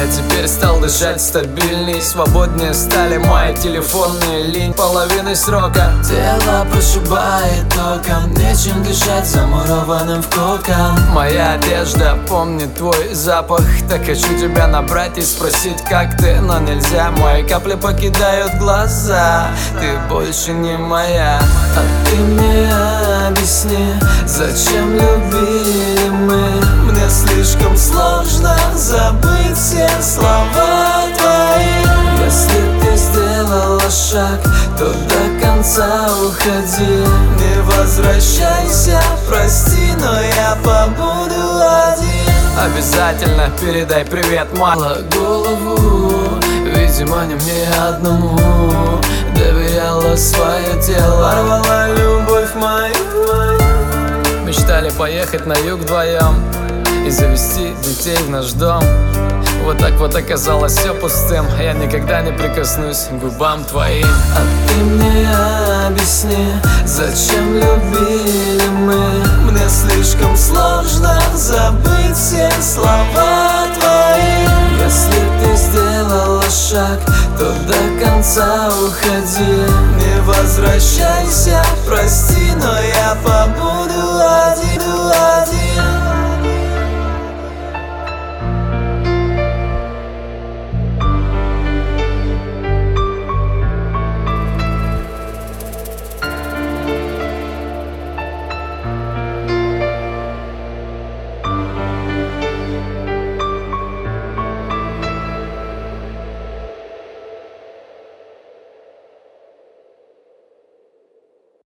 Я теперь стал дышать стабильней, свободнее стали мои телефонные линии. Половины срока тело прошибает током, нечем дышать замурованным в кокон. Моя одежда помнит твой запах, так хочу тебя набрать и спросить, как ты. Но нельзя, мои капли покидают глаза, ты больше не моя. А ты мне объясни, зачем любили мы? Мне слишком сложно забыть все слова твои. Если ты сделала шаг, то до конца уходи. Не возвращайся, прости, но я побуду один. Обязательно передай привет, мало голову, видимо, не мне одному. Доверяла свое тело, порвала любовь мою. Мечтали поехать на юг вдвоем и завести детей в наш дом. Вот так вот оказалось все пустым. Я никогда не прикоснусь к губам твоим. А ты мне объясни, зачем любили мы? Мне слишком сложно забыть все слова твои. Если ты сделала шаг, то до конца уходи. Не возвращайся, прости, но